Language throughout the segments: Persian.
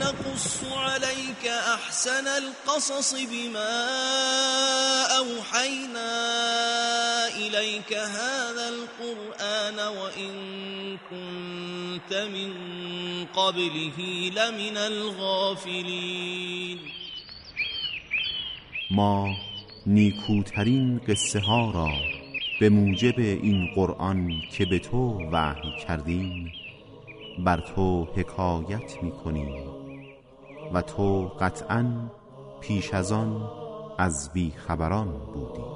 نقص عليك احسن القصص بما اوحينا اليك هذا القرآن وان كنت من قبله لمن الغافلین. ما نیکوترین قصه ها را به موجب این قرآن که به تو وحی کردیم بر تو حکایت می‌کنیم و تو قطعاً پیش از آن از بیخبران بودی.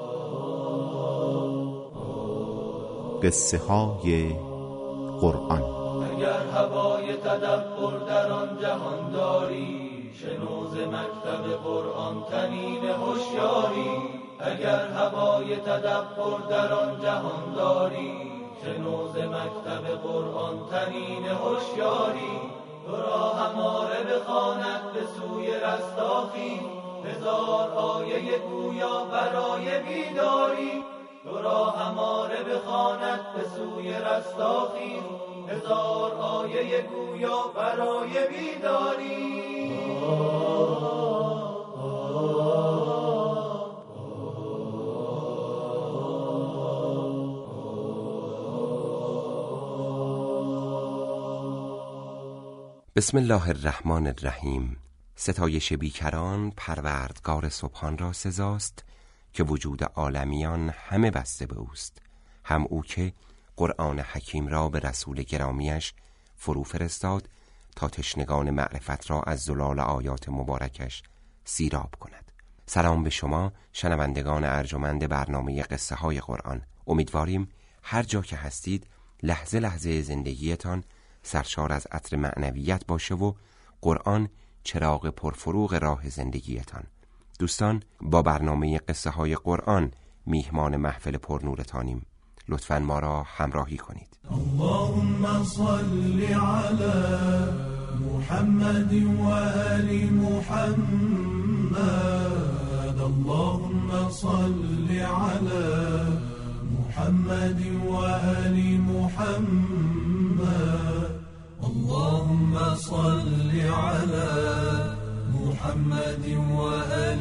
قصه های قرآن. اگر هوای تدبر در آن جهان داری، شنو ز مکتب قرآن طنین هوشیاری. اگر هوای تدبر در آن جهان داری، شنو ز مکتب قرآن طنین هوشیاری. تو را هماره بخواند به سوی رستاخیز، هزار آیه گویا برای بیداری. تو را هماره بخواند به سوی رستاخیز، هزار آیه گویا برای بیداری. بسم الله الرحمن الرحیم. ستایش بیکران پروردگار سبحان را سزاست که وجود عالمیان همه بسته به اوست. هم او که قرآن حکیم را به رسول گرامیش فرو فرستاد تا تشنگان معرفت را از زلال آیات مبارکش سیراب کند. سلام به شما شنوندگان ارجمند برنامه قصه های قرآن. امیدواریم هر جا که هستید لحظه لحظه زندگیتان سرشار از عطر معنویت باشه و قرآن چراغ پرفروغ راه زندگیتان. دوستان، با برنامه قصه های قرآن میهمان محفل پرنورتانیم. لطفاً ما را همراهی کنید. اللهم صل علی محمد و آل محمد. اللهم صل علی محمد و آل محمد. اللهم صل علی محمد و آل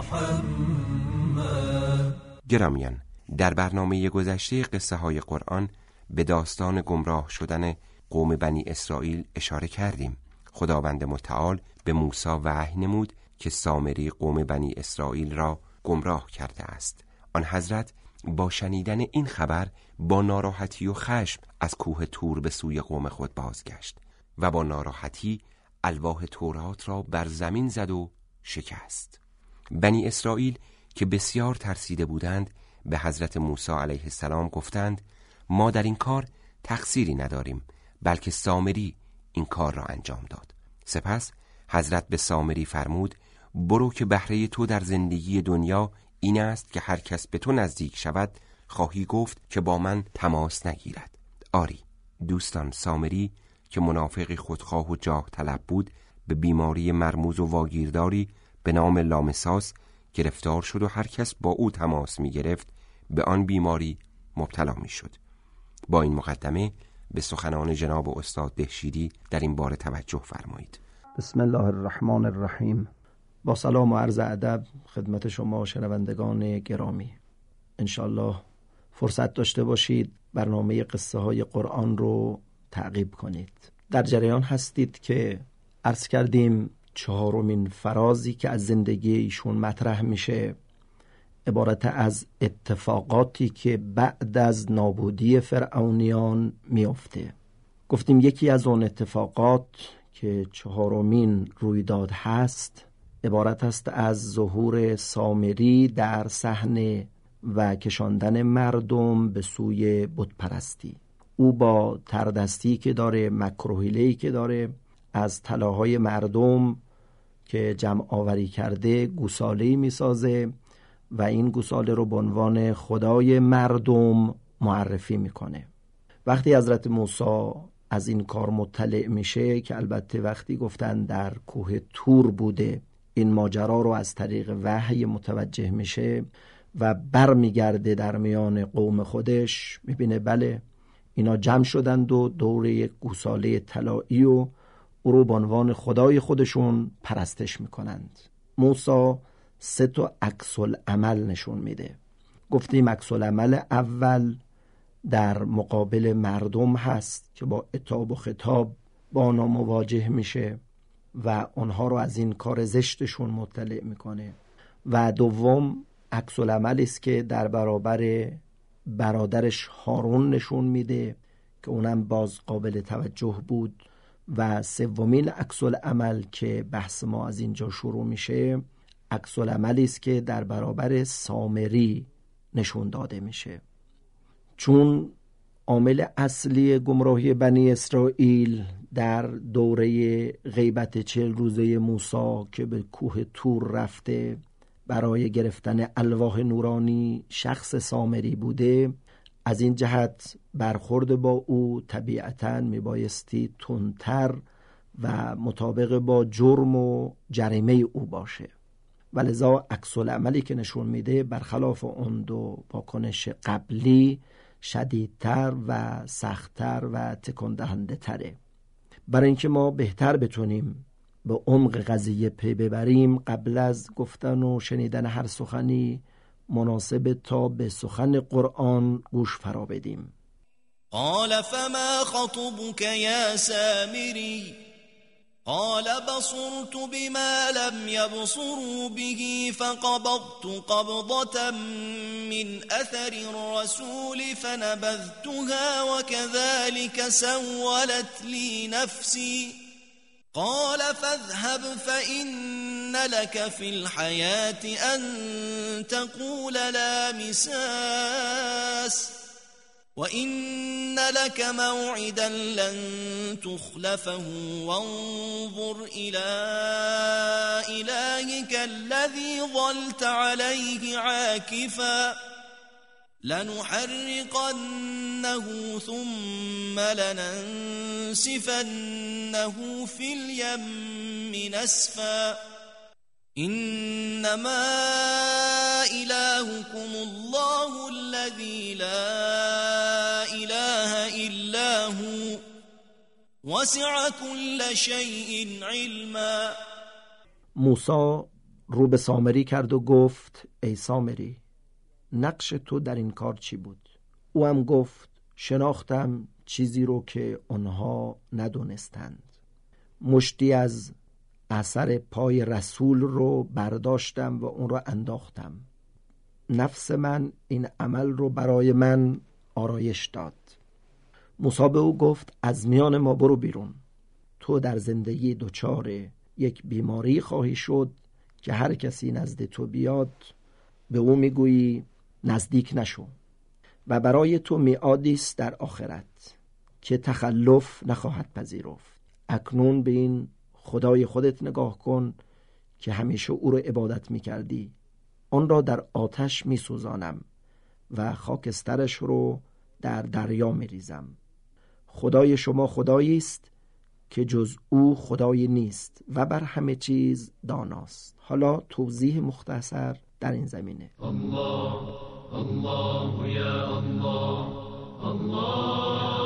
محمد. گرامیان، در برنامه گذشته قصه های قرآن به داستان گمراه شدن قوم بنی اسرائیل اشاره کردیم. خداوند متعال به موسی وحی نمود که سامری قوم بنی اسرائیل را گمراه کرده است. آن حضرت با شنیدن این خبر با ناراحتی و خشم از کوه طور به سوی قوم خود بازگشت و با ناراحتی الواح تورات را بر زمین زد و شکست. بنی اسرائیل که بسیار ترسیده بودند به حضرت موسی علیه السلام گفتند ما در این کار تقصیری نداریم، بلکه سامری این کار را انجام داد. سپس حضرت به سامری فرمود برو که بهره تو در زندگی دنیا این است که هر کس به تو نزدیک شود خواهی گفت که با من تماس نگیرد. آری دوستان، سامری که منافقی خودخواه و جاه طلب بود به بیماری مرموز و واگیرداری به نام لامساس گرفتار شد و هر کس با او تماس می گرفت به آن بیماری مبتلا می شد. با این مقدمه به سخنان جناب استاد دهشیری در این باره توجه فرمایید. بسم الله الرحمن الرحیم. با سلام و عرض ادب خدمت شما شنوندگان گرامی. انشالله فرصت داشته باشید برنامه قصه های قرآن رو تعقیب کنید. در جریان هستید که عرض کردیم چهارمین فرازی که از زندگی ایشون مطرح میشه عبارت از اتفاقاتی که بعد از نابودی فرعونیان میفته. گفتیم یکی از اون اتفاقات که چهارمین رویداد هست عبارت است از ظهور سامری در صحنه و کشاندن مردم به سوی بتپرستی. او با تردستی که داره، مکر و حیله‌ای که داره، از طلاهای مردم که جمع آوری کرده گوساله‌ای میسازه و این گوساله رو به عنوان خدای مردم معرفی میکنه. وقتی حضرت موسی از این کار مطلع میشه که البته وقتی گفتن در کوه طور بوده، این ماجرا رو از طریق وحی متوجه میشه و برمیگرده در میان قوم خودش، میبینه بله اینا جمع شدند و دور یک گوساله طلایی و او رو به عنوان خدای خودشون پرستش میکنند. موسی 3 عکس العمل نشون میده. گفتیم عکس العمل اول در مقابل مردم هست که با عتاب و خطاب با آنها مواجه میشه و آنها رو از این کار زشتشون مطلع میکنه. و دوم عکس العملی است که در برابر برادرش هارون نشون میده که اونم باز قابل توجه بود. و سومین عکس العمل که بحث ما از اینجا شروع میشه عکس العملی است که در برابر سامری نشون داده میشه. چون عامل اصلی گمراهی بنی اسرائیل در دوره غیبت 40 روزه موسی که به کوه تور رفته برای گرفتن الواح نورانی شخص سامری بوده، از این جهت برخورد با او طبیعتاً میبایستی تندتر و مطابق با جرم و جریمه او باشه. ولذا عکس العملی که نشون میده برخلاف اون دو واکنش قبلی شدیدتر و سختتر و تکان دهنده تره. برای اینکه ما بهتر بتونیم به عمق قضیه پی ببریم، قبل از گفتن و شنیدن هر سخنی مناسب تا به سخن قرآن گوش فرا بدیم. قال فما خطبك یا سامری قال بصرت بما لم يبصروا به فقبضت قبضة من أثر الرسول فنبذتها وكذلك سولت لي نفسي قال فاذهب فإن لك في الحياة أن تقول لا مساس وَإِنَّ لَكَ مَوْعِدًا لَّن تُخْلَفَهُ وَانظُرْ إِلَى إِلَٰهِكَ الَّذِي ظَلْتَ عَلَيْهِ عَاكِفًا لَّنُحَرِّقَنَّهُ ثُمَّ لَنَنسِفَنَّهُ فِي الْيَمِّ نَسْفًا إِنَّمَا إِلَٰهُكُمُ اللَّهُ الَّذِي لَا إِلَٰهَ إِلَّا هُوَ وَسِعَ كُلَّ شَيْءٍ عِلْمًا. موسی رو به سامری کرد و گفت ای سامری، نقش تو در این کار چی بود؟ او هم گفت شناختم چیزی رو که آنها ندونستند. مشتی از اثر پای رسول رو برداشتم و اون رو انداختم. نفس من این عمل رو برای من آرایش داد. موسی به او گفت از میان ما برو بیرون. تو در زندگی دچار یک بیماری خواهی شد که هر کسی نزد تو بیاد به او میگویی نزدیک نشو و برای تو میعادی است در آخرت که تخلف نخواهد پذیرفت. اکنون به این خدای خودت نگاه کن که همیشه او رو عبادت میکردی. آن را در آتش میسوزانم و خاکسترش رو در دریا میریزم. خدای شما خدایی است که جز او خدایی نیست و بر همه چیز داناست. حالا توضیح مختصر در این زمینه. الله الله یا الله الله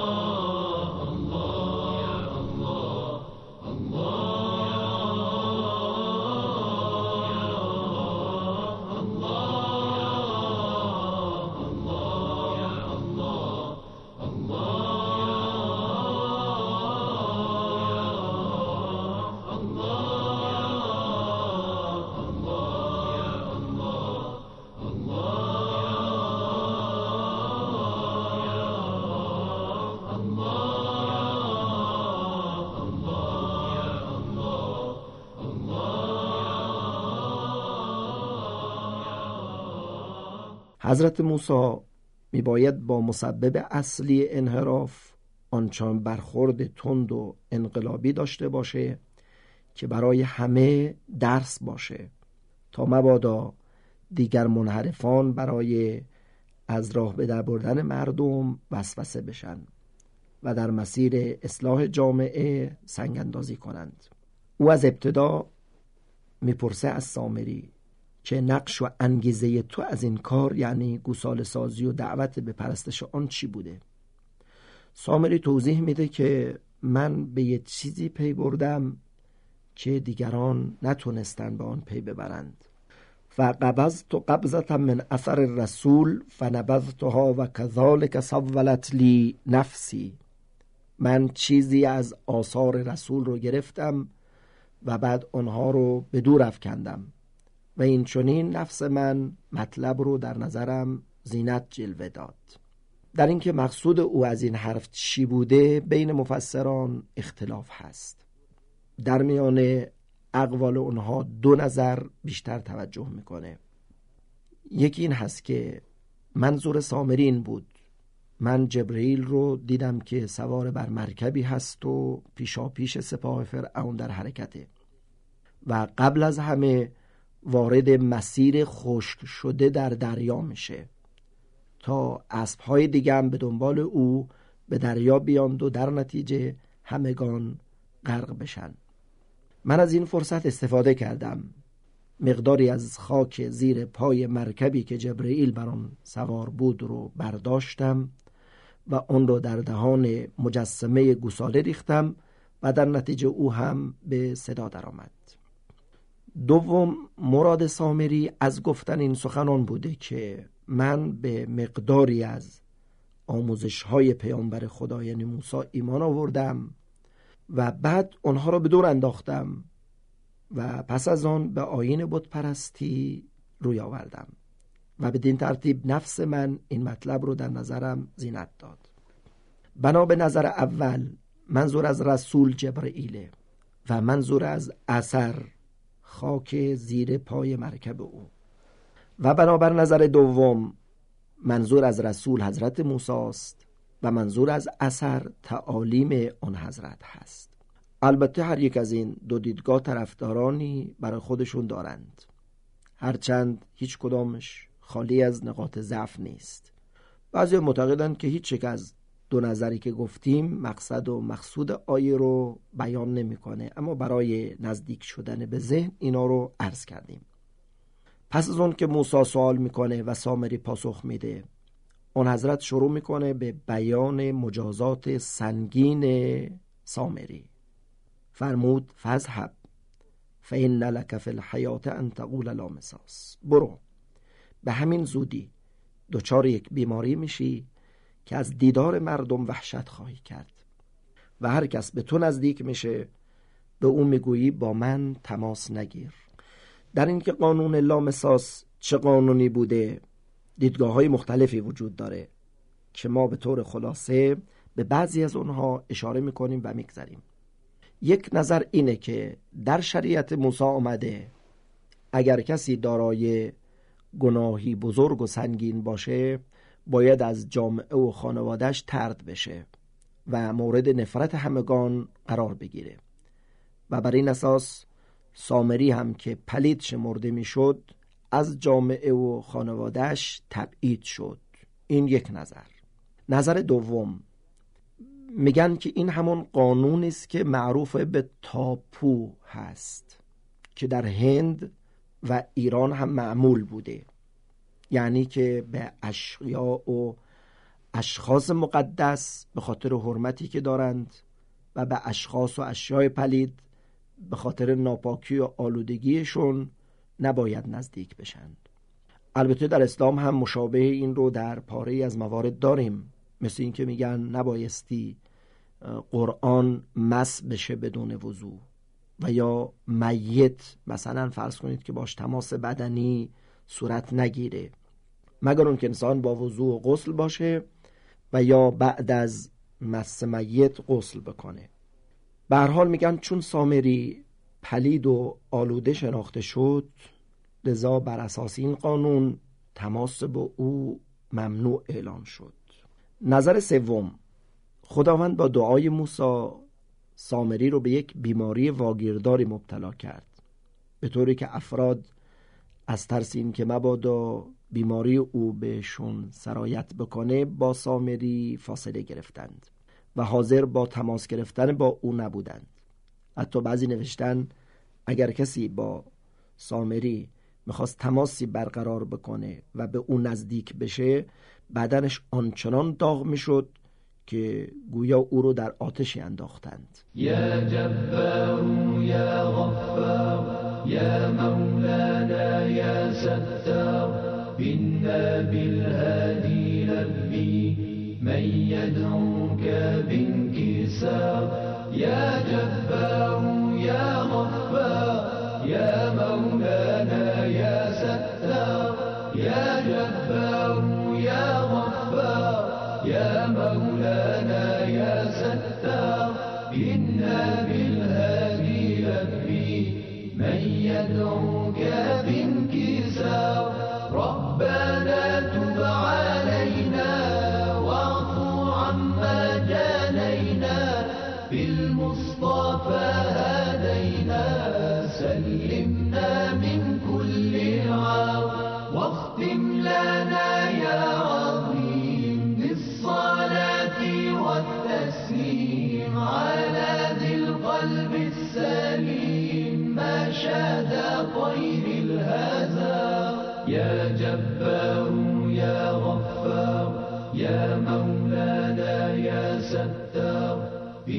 حضرت موسی میباید با مسبب اصلی انحراف آنچنان برخورد تند و انقلابی داشته باشه که برای همه درس باشه تا مبادا دیگر منحرفان برای از راه به در بردن مردم وسوسه بشن و در مسیر اصلاح جامعه سنگ اندازی کنند. او از ابتدا میپرسه از سامری که نقش و انگیزه تو از این کار، یعنی گوساله سازی و دعوت به پرستش آن چی بوده؟ سامری توضیح میده که من به یه چیزی پی بردم که دیگران نتونستن به آن پی ببرند. فقبضت قبضة من اثر الرسول فنبذتها و كذلك سولت لی نفسی. من چیزی از آثار رسول رو گرفتم و بعد آنها رو به دور افکندم و این چنین نفس من مطلب رو در نظرم زینت جلوه داد. در اینکه مقصود او از این حرف چی بوده بین مفسران اختلاف هست. در میان اقوال اونها دو نظر بیشتر توجه میکنه. یکی این هست که منظور سامری این بود: من جبرئیل رو دیدم که سوار بر مرکبی هست و پیشا پیش سپاه فرعون در حرکته و قبل از همه وارد مسیر خشک شده در دریا میشه تا اسبهای دیگه هم به دنبال او به دریا بیاند و در نتیجه همگان غرق بشن. من از این فرصت استفاده کردم، مقداری از خاک زیر پای مرکبی که جبرئیل بر آن سوار بود رو برداشتم و اون رو در دهان مجسمه گوساله ریختم و در نتیجه او هم به صدا درآمد. دوم، مراد سامری از گفتن این سخنان بوده که من به مقداری از آموزش‌های پیامبر خدا یعنی موسی ایمان آوردم و بعد اونها رو به دور انداختم و پس از آن به آیین بت پرستی روی آوردم و بدین ترتیب نفس من این مطلب رو در نظرم زینت داد. بنا به نظر اول منظور از رسول جبرئیله و منظور از اثر خاک زیر پای مرکب او و بنابر نظر دوم منظور از رسول حضرت موسی است و منظور از اثر تعالیم آن حضرت هست. البته هر یک از این دو دیدگاه طرفدارانی برای خودشون دارند، هرچند هیچ کدامش خالی از نقاط ضعف نیست. بعضی معتقدند که هیچ یک از دو نظری که گفتیم مقصد و مقصود آیه رو بیان نمیکنه، اما برای نزدیک شدن به ذهن اینا رو عرض کردیم. پس از اون که موسی سوال میکنه و سامری پاسخ میده، اون حضرت شروع میکنه به بیان مجازات سنگین سامری. فرمود فذهب فإن لك فی الحیات ان تقول لا مساس. برو، به همین زودی دچار یک بیماری میشی که از دیدار مردم وحشت خواهی کرد و هر کس به تو نزدیک میشه به اون میگویی با من تماس نگیر. در این که قانون لامساس چه قانونی بوده دیدگاه های مختلفی وجود داره که ما به طور خلاصه به بعضی از اونها اشاره میکنیم و میگذاریم. یک نظر اینه که در شریعت موسی آمده اگر کسی دارای گناهی بزرگ و سنگین باشه باید از جامعه و خانوادهش طرد بشه و مورد نفرت همگان قرار بگیره و بر این اساس سامری هم که پلید شمرده میشد از جامعه و خانوادهش تبعید شد. این یک نظر. نظر دوم میگن که این همون قانون است که معروف به تاپو هست که در هند و ایران هم معمول بوده، یعنی که به اشیاء و اشخاص مقدس به خاطر حرمتی که دارند و به اشخاص و اشیاء پلید به خاطر ناپاکی و آلودگیشون نباید نزدیک بشند. البته در اسلام هم مشابه این رو در پاره‌ای از موارد داریم، مثل این که میگن نبایستی قرآن مس بشه بدون وضو و یا میت مثلا فرض کنید که باش تماس بدنی صورت نگیره مگر اون که انسان با وضو و غسل باشه و یا بعد از مس میت غسل بکنه. به هر حال میگن چون سامری پلید و آلوده شناخته شد لذا بر اساس این قانون تماس با او ممنوع اعلام شد. نظر سوم، خداوند با دعای موسی سامری رو به یک بیماری واگیرداری مبتلا کرد به طوری که افراد از ترس این که مبادا بیماری او بهشون سرایت بکنه با سامری فاصله گرفتند و حاضر با تماس گرفتن با او نبودند. حتی بعضی نوشتن اگر کسی با سامری میخواست تماسی برقرار بکنه و به او نزدیک بشه بدنش آنچنان داغ میشد که گویا او رو در آتشی انداختند. یا جبار یا غفار یا مولانا یا ستار بنا بالهادی لبی من يدعوك بانكسار يا جبار يا غفار يا مولانا يا ستار يا جبار يا غفار يا مولانا يا ستار إنا بالهادي لبي من يدعوك بانكسار ربنا تب علينا بالمصطفى هدينا سلمنا من كل عار واختم لنا يا عظيم بالصلاة والتسليم على ذي القلب السليم ما شاد طير الهزار يا جبار يا غفار يا مولانا يا ستار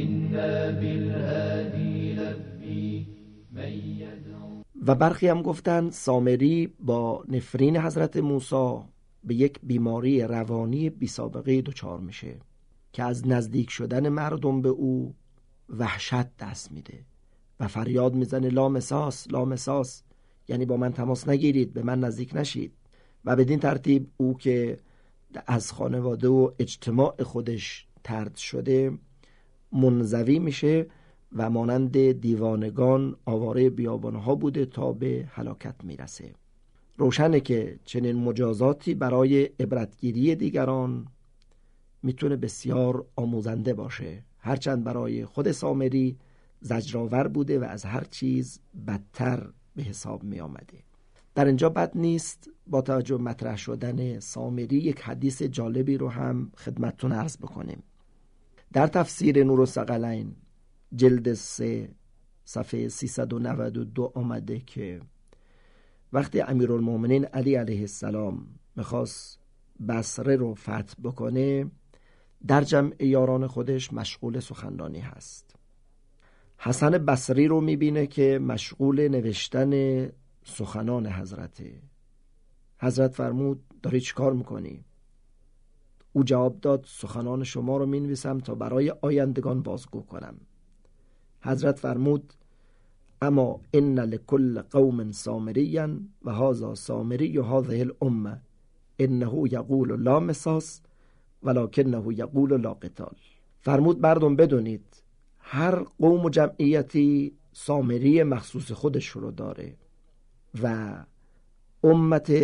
و برخی هم گفتند سامری با نفرین حضرت موسی به یک بیماری روانی بی سابقه دچار میشه که از نزدیک شدن مردم به او وحشت دست میده و فریاد میزنه لا مساس لا مساس، یعنی با من تماس نگیرید، به من نزدیک نشید. و بدین ترتیب او که از خانواده و اجتماع خودش طرد شده منزوی میشه و مانند دیوانگان آواره بیابانها بوده تا به هلاکت میرسه. روشنه که چنین مجازاتی برای عبرتگیری دیگران میتونه بسیار آموزنده باشه، هرچند برای خود سامری زجرآور بوده و از هر چیز بدتر به حساب می آمده. در اینجا بد نیست با توجه مطرح شدن سامری یک حدیث جالبی رو هم خدمتتون عرض بکنیم. در تفسیر نورالثقلین جلد 3 صفحه 392 آمده که وقتی امیرالمومنین علی علیه السلام میخواست بصره رو فتح بکنه در جمع یاران خودش مشغول سخنرانی هست. حسن بصری رو میبینه که مشغول نوشتن سخنان حضرته. حضرت فرمود داری چی کار میکنی؟ او جواب داد سخنان شما رو مینویسم تا برای آیندگان بازگو کنم. حضرت فرمود اما ان لکل قوم سامریا و هذا سامری هذه الامه انه یقول لا مساس ولکنه یقول لا قتال. فرمود مردم بدونید هر قوم و جمعیتی سامری مخصوص خودش رو داره و امت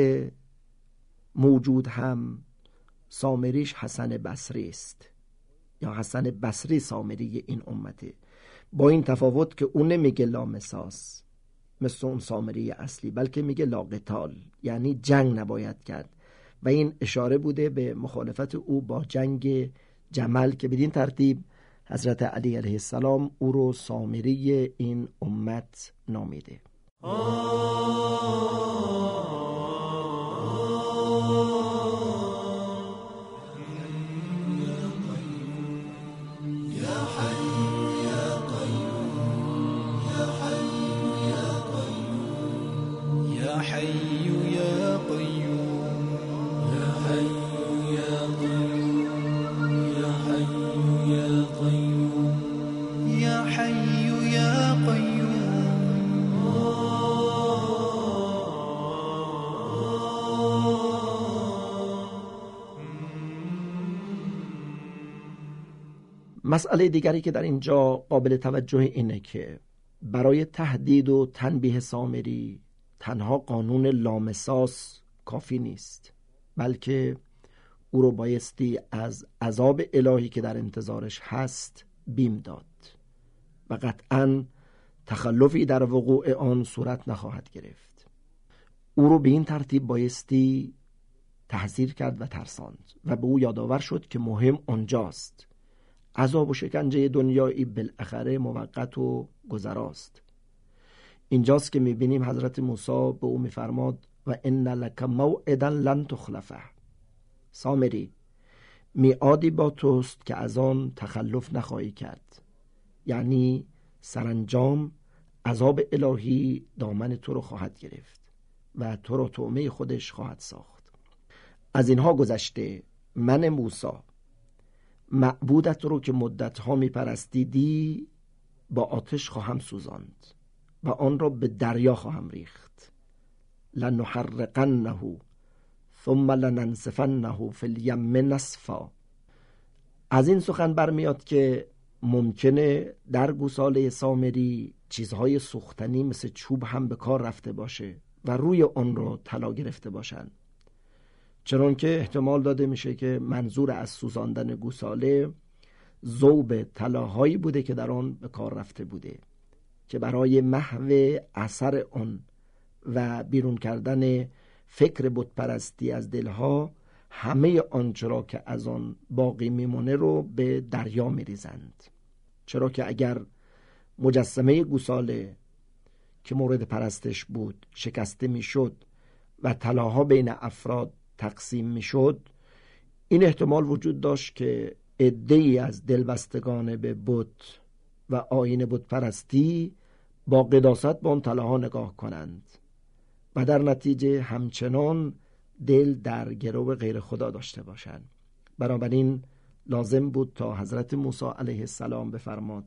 موجود هم سامریش حسن بصری است، یا حسن بصری سامری این امته، با این تفاوت که اون نمیگه لا مساس مثل اون سامری اصلی، بلکه میگه لا قتال، یعنی جنگ نباید کرد. و این اشاره بوده به مخالفت او با جنگ جمل که بدین ترتیب حضرت علی علیه السلام او رو سامری این امت نامیده. مسئله دیگری که در اینجا قابل توجه اینه که برای تهدید و تنبیه سامری تنها قانون لامساس کافی نیست، بلکه او رو بایستی از عذاب الهی که در انتظارش هست بیم داد و قطعاً تخلفی در وقوع آن صورت نخواهد گرفت. او رو به این ترتیب بایستی تحذیر کرد و ترساند و به او یادآور شد که مهم آنجاست. عذاب و شکنجه دنیایی بالاخره موقت و گذراست. اینجاست که میبینیم حضرت موسی به او میفرماد و ان لک موعدا لن تخلفه. سامری میعادی با توست که از آن تخلف نخواهی کرد. یعنی سرانجام عذاب الهی دامن تو رو خواهد گرفت و تو رو طعمه خودش خواهد ساخت. از اینها گذشته من موسی معبودت رو که مدتها میپرستیدی با آتش خواهم سوزاند و آن را به دریا خواهم ریخت. لنحرقنه ثم لننسفنه فی الیم نسفا. از این سخن برمیاد که ممکنه در گوساله سامری چیزهای سوختنی مثل چوب هم به کار رفته باشه و روی آن رو طلا گرفته باشن، چون که احتمال داده میشه که منظور از سوزاندن گوساله ذوب طلاهایی بوده که در آن به کار رفته بوده که برای محو اثر آن و بیرون کردن فکر بتپرستی از دلها همه آنچه را که از آن باقی میمونه رو به دریا میریزند. چرا که اگر مجسمه گوساله که مورد پرستش بود شکسته میشد و طلاها بین افراد تقسیم میشد، این احتمال وجود داشت که عده‌ای از دلبستگان به بت و آیین بت پرستی با قداست به اون طلاها نگاه کنند و در نتیجه همچنان دل در گرو غیر خدا داشته باشند. بنابراین لازم بود تا حضرت موسی علیه السلام بفرماد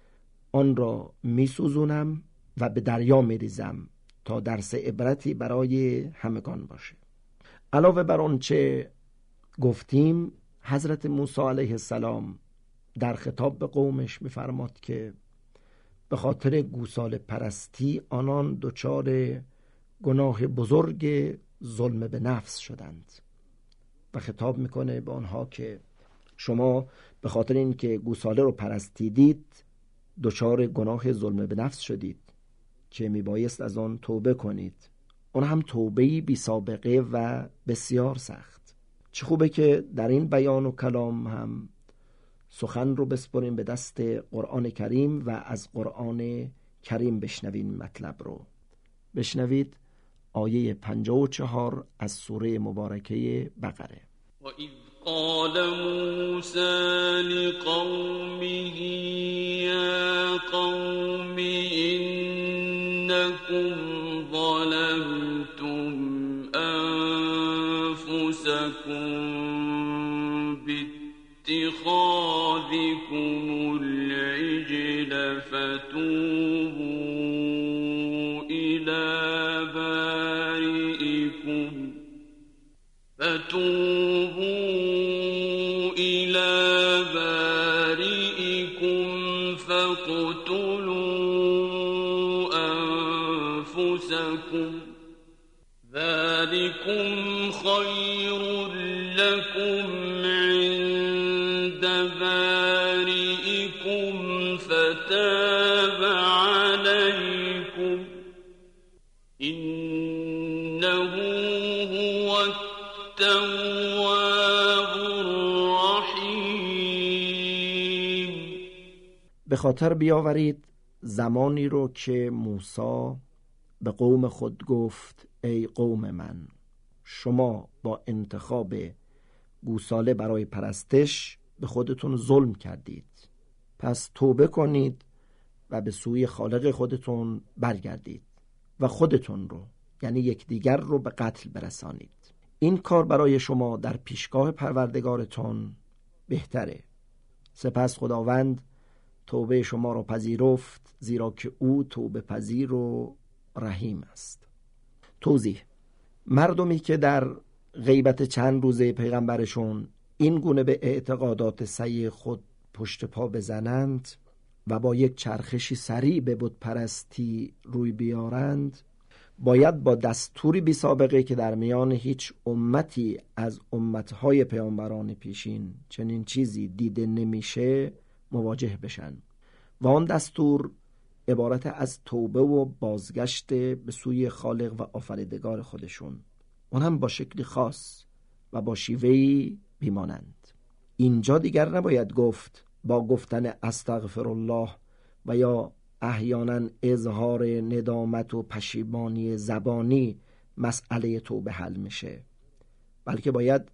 آن را میسوزونم و به دریا میریزم تا درس عبرتی برای همگان باشه. علاوه بر آنچه گفتیم، حضرت موسی علیه السلام در خطاب به قومش میفرماد که به خاطر گوساله پرستی آنان دچار گناه بزرگ ظلم به نفس شدند و خطاب میکنه به آنها که شما به خاطر اینکه گوساله رو پرستیدید دچار گناه ظلم به نفس شدید که میبایست از آن توبه کنید، اون هم توبهی بی سابقه و بسیار سخت. چه خوبه که در این بیان و کلام هم سخن رو بسپریم به دست قرآن کریم و از قرآن کریم بشنویم. مطلب رو بشنوید. آیه 54 از سوره مبارکه بقره. و اذ قال موسی لقومه یا قوم انکم ظلمتم انفسکم باتخاذکم العجل فتوبوا إلى بارئكم فاقتلوا أنفسكم ذلكم خير لكم عند بارئكم فتاب عليكم إنه هو التواب الرحیم. به خاطر بیاورید زمانی رو که موسی به قوم خود گفت ای قوم من، شما با انتخاب گوساله برای پرستش به خودتون ظلم کردید، پس توبه کنید و به سوی خالق خودتون برگردید و خودتون رو یعنی یکدیگر رو به قتل برسانید. این کار برای شما در پیشگاه پروردگارتون بهتره. سپس خداوند توبه شما را پذیرفت، زیرا که او توبه پذیر و رحیم است. توضیح: مردمی که در غیبت چند روزه پیغمبرشون این گونه به اعتقادات صحیح خود پشت پا بزنند و با یک چرخشی سریع به بت پرستی روی بیارند، باید با دستوری بی سابقه که در میان هیچ امتی از امتهای پیامبران پیشین چنین چیزی دیده نمیشه مواجه بشن و آن دستور عبارت از توبه و بازگشت به سوی خالق و آفریدگار خودشون، اون هم با شکلی خاص و با شیوهی بیمانند. اینجا دیگر نباید گفت با گفتن استغفر الله و یا احیانا اظهار ندامت و پشیمانی زبانی مسئله توبه حل میشه، بلکه باید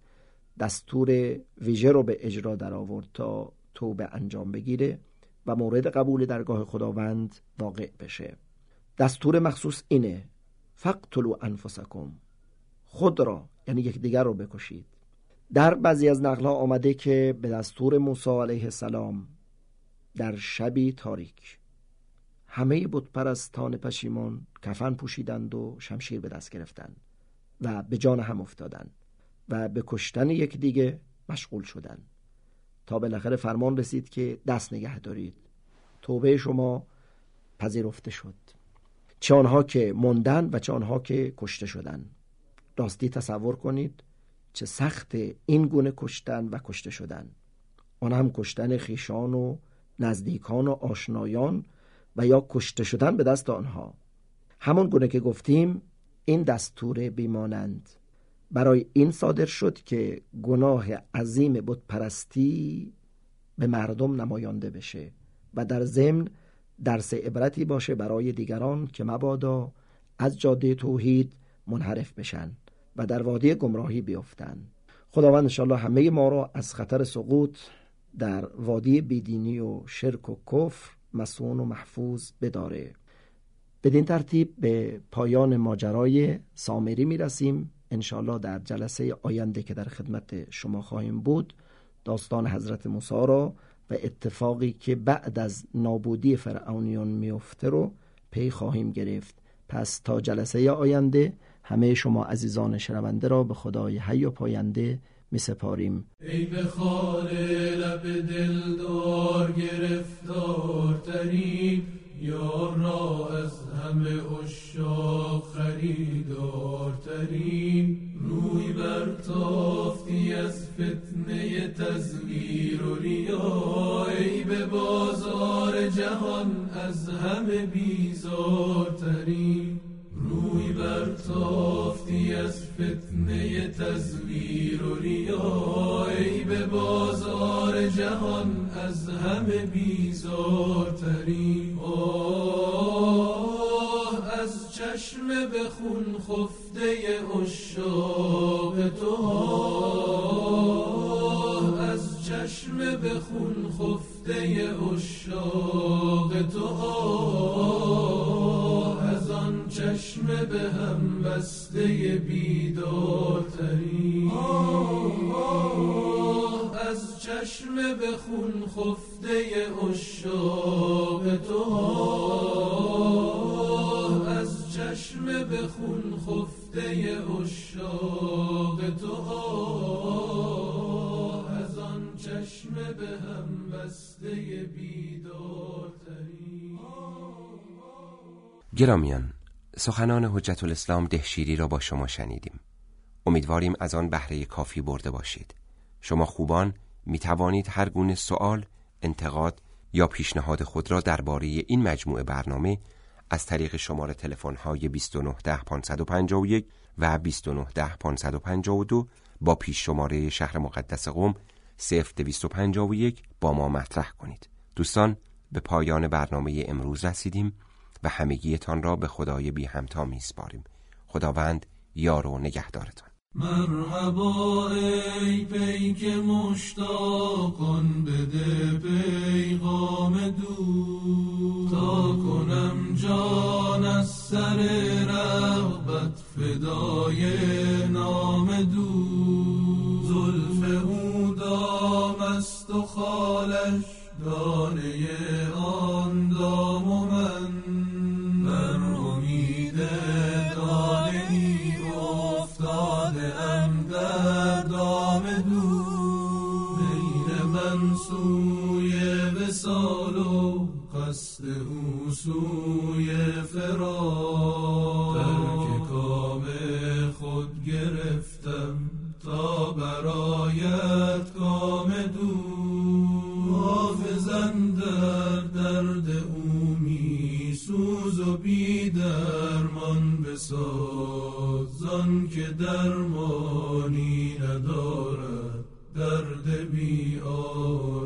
دستور ویژه رو به اجرا در آورد تا توبه انجام بگیره و مورد قبول درگاه خداوند واقع بشه. دستور مخصوص اینه: فقتلوا انفسکم، خود را یعنی یکدیگر رو بکشید. در بعضی از نقل‌ها آمده که به دستور موسی علیه السلام در شبی تاریک همه بتپرستان پشیمان کفن پوشیدند و شمشیر به دست گرفتند و به جان هم افتادند و به کشتن یکدیگه مشغول شدند تا بالاخره فرمان رسید که دست نگه دارید، توبه شما پذیرفته شد. چه آنها که موندن و چه آنها که کشته شدن. راستی تصور کنید چه سخت این گونه کشتن و کشته شدن، آن هم کشتن خویشان و نزدیکان و آشنایان و یا کشته شدن به دست آنها. همون گونه که گفتیم این دستور بیمانند برای این صادر شد که گناه عظیم بتپرستی به مردم نمایانده بشه و در ضمن درس عبرتی باشه برای دیگران که مبادا از جاده توحید منحرف بشن و در وادی گمراهی بیفتن. خداوند انشاءالله همه ما را از خطر سقوط در وادی بیدینی و شرک و کفر مصون و محفوظ بداره. بدین ترتیب به پایان ماجرای سامری میرسیم. انشاءالله در جلسه آینده که در خدمت شما خواهیم بود داستان حضرت موسی را و اتفاقی که بعد از نابودی فرعونیان میفته رو پی خواهیم گرفت. پس تا جلسه آینده همه شما عزیزان شنونده را به خدای حی و پاینده می سپاریم. ای به خال لب دلدار گرفتارترین، یار را از همه عشاق خریدارترین، روی برتافتی از فتنه تزویر و ریا، ای به بازار جهان از همه بیزارترین، روی برتافتی از فتنه تزویر و ریا، ای به بازار جهان از همه بیزارترین. آه از چشم به خون خفته عشاق تو، آه از چشم به خون خفته عشاق تو، آه از آن چشم به هم بسته بیدارترین، آه از چشم به خون خفته عشاق تو، آه از چشم به خون خفته عشاق تو، آه از آن چشم به هم بسته بیدارترین. گرامیان، سخنان حجت الاسلام دهشیری را با شما شنیدیم. امیدواریم از آن بهره کافی برده باشید. شما خوبان می توانید هر گونه سوال، انتقاد یا پیشنهاد خود را درباره این مجموعه برنامه از طریق شماره تلفن‌های 2910 و 2910 با پیش شماره شهر مقدس قم 0251 با ما مطرح کنید. دوستان، به پایان برنامه امروز رسیدیم و همگیتان را به خدای بی همتا میسپاریم. خداوند یار و نگهدارتان. مرحبا ای پیک مشتاقان، بده پیغام دوست تا کنم جان از سر رغبت فدای نام دوست. زلف او دام است و خالش دانه آن دام و من بر امید دانه ای افتاده ام در دام دو. بین من سوی وصال و قصد او سوی فرار، ترک کام خود گرفتم تا برایت کام دو. حافظم در درد او می سوز و بی درمان بساز، زان که درمانی ندارد درد بی آن.